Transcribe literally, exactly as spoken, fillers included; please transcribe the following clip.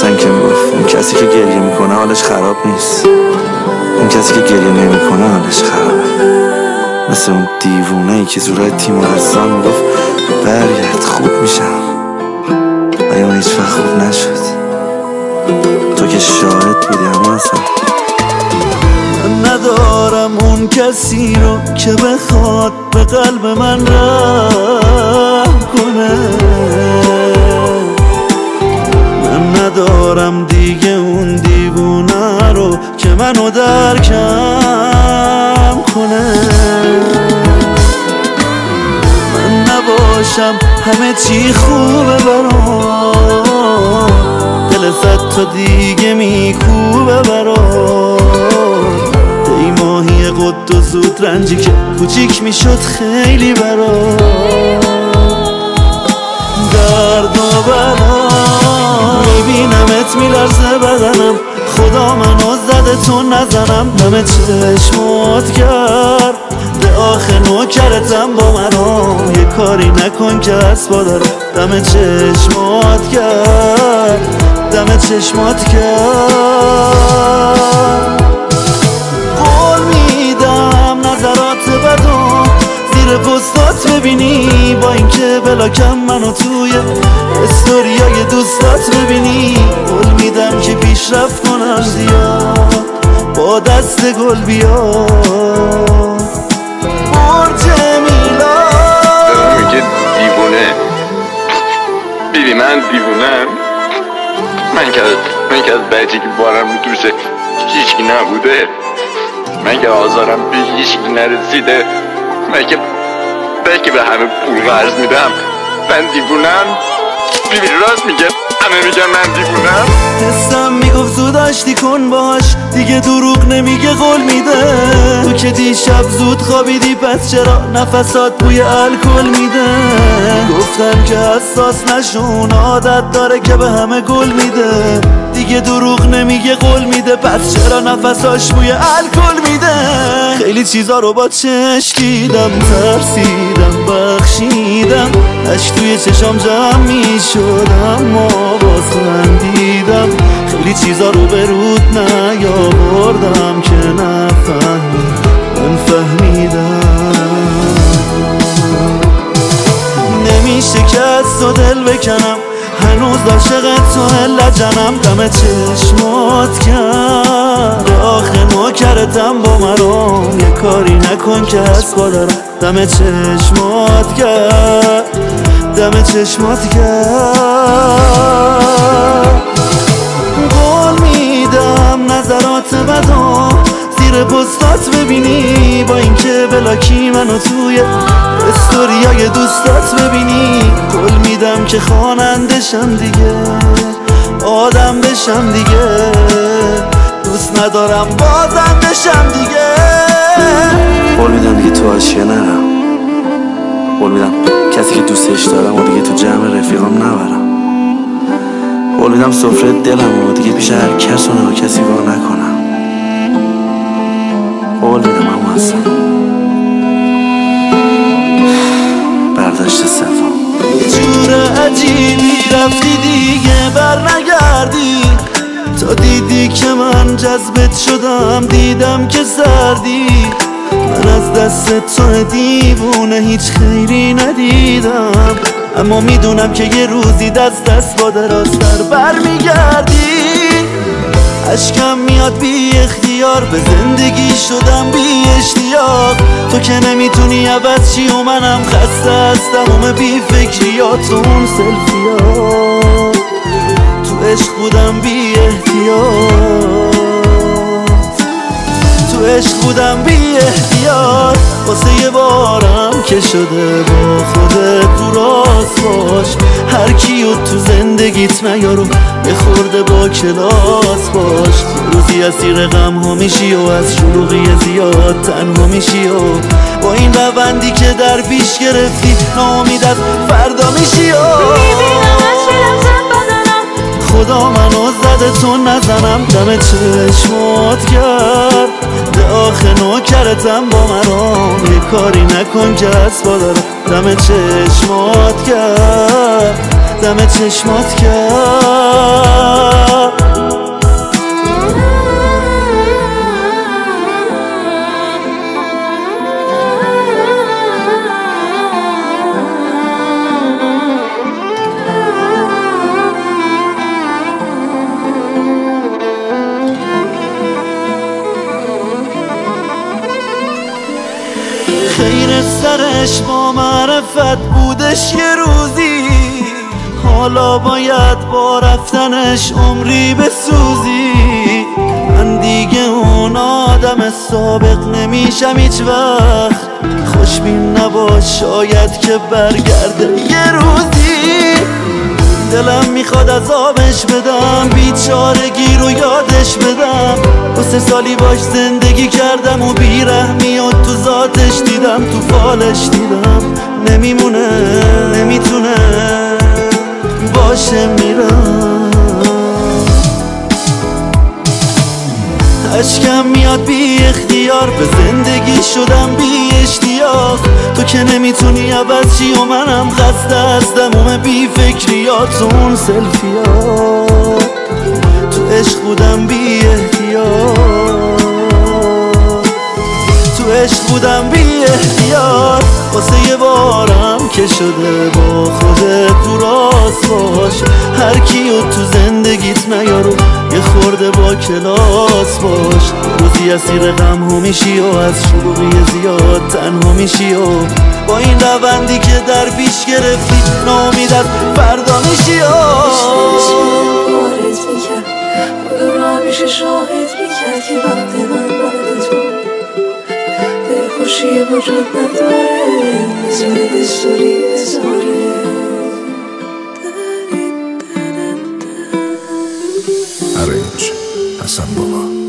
هستن که میگفت اون کسی که گریه میکنه حالش خراب نیست، اون کسی که گریه نمیکنه حالش خرابه. مثل اون دیوونه ای که زورای تیمارستان میگفت برگرد خوب میشم، ولی اون هیچ وقت خوب نشد. تو که شاهد بودی اما اصلا من ندارم اون کسی رو که بخواد به قلب من رحم کنه. من ندارم دیگه اون دیوونه رو که منو درکم کنه. من نباشم همه چی خوبه برام، دل صد تا دیگه میکوبه برام. ای ماهی قد و زود رنجی که کوچیک میشد خیلی برام. درد و بلا میبینمت میلرزه بدنم، خدا منو زده تو نزنم. دم چشمات کرد به آخه نوکرتم با منو، یه کاری نکن که اسبا دارم. دم چشمات کرد دم چشمات کرد. قول میدم نظرات بدو زیر پستات ببینی، با اینکه بلاکم منو توی استوریای دوستات ببینی. قول میدم که پیشرفت کنم زیاد با دست گل بیاد. برج میلاد میگه دیوونه بیبی، من دیوونم. من که من که از بچگی بارم رو دوشه هیچکی نبوده، من که آزارم به هیچکی نرسیده، من که من که به همه پول قرض میدم. من دیوونم بیبی، راست میگه همه میگن من دیوونم. حسم میگفت زود آشتی کن باش، دیگه دروغ نمیگه قول میده. تو که دیشب زود خوابیدی پس چرا نفسات بوی الکل میده. گفتم که حساس نشون عادت داره که به همه گل میده. دیگه دروغ نمیگه قول میده پس چرا نفساش بوی الکل میده. خیلی چیزا رو با چشم دیدم، ترسیدم بخشیدم، اشک توی چشام جمع میشدم ما باز خندیدم. خیلی چیزا رو به رود نیاوردم که نفهمی من فهمیدم. نمیشه که از تو دل بکنم، هنوز عاشق تو لجنم. دم چشمات کرد آخه نوکرتم با مرام، یه کاری نکن که اسبا دارم. دم چشمات کرد دم چشمات کرد. قول میدم نظرات بدو زیر پستات ببینی، با اینکه بلاکی منو توی استوریای دوستات ببینی. قول میدم که خوانندشم دیگه، آدم بشم دیگه، دوست ندارم بازندشم دیگه. قول میدم دیگه تو آشیه نرم، قول میدم کسی که دوستش دارم و دیگه تو جمع رفیقام نبرم. قول میدم سفره دلم و دیگه پیش هر کس و نه کسی وا نکنم. قول میدم اما اصلا برداشت سوم. جور عجیبی رفتی دیگه بر نگردی، تا دیدی که من جذبت شدم دیدم که سردی. من از دست تو دیوونه هیچ خیری ندیدم، اما میدونم که یه روزی دست دست با دراستر بر میگردی. عشقم میاد بی اختیار، به زندگی شدم بی اشتیاق. تو که نمیتونی عوض چی و منم خسته از تمام بی فکریات و اون سلفیات. تو عشق بودم بی احتیاط، تو عشق بودم بی احتیاط. واسه یه بارم که شده با خودت تو راست باش، هر کیو تو زندگیت نیارو یه خورده با کلاس باش. روزی اسیر غم ها میشی و از شلوغی زیاد تنها میشی و با این روندی که در پیش گرفتی ناامید از فردا میشی و خدا منو زده تو نزنم. دم چشمات کرد ده آخه نوکرتم با مرام، یه کاری نکن که اسبا دارم. دم چشمات کرد دم چشمات کرد. رفتنش با معرفت بودش یه روزی، حالا باید با رفتنش عمری بسوزی. من دیگه اون آدم سابق نمیشم هیچ وقت، خوشبین نباش شاید که برگرده یه روزی. دلم میخواد عذابش بدم، بیچارگی رو یادش بدم. دو سه سالی باش زندگی کردم و بیرحمی و تو ذاتش دیدم، تو فالش دیدم. نمیمونه نمیتونه باشه میرم. اشکم میاد بی اختیار، به زندگی شدم بی اشتیاق. تو که نمیتونی عوض چی و منم خسته از دموم بی فکریات و اون سلفیات. تو عشق بودم بی احتیاط، تو عشق بودم بی احتیاط. واسه یه بارم که شده با خودت تو راست باش، هر کیو تو زندگیت نیارو یه خورده با کلاس باش. روزی اسیر غم ها میشی و از شروعی زیاد تنها میشی و با این روندی که در پیش گرفتی ناامید از فردا میشی. همیشه شاهد میکرد که وقت من بعد تو دلخوشی وجود نداره، بذاره دستوری بذاره. Arrange Hassan Baba.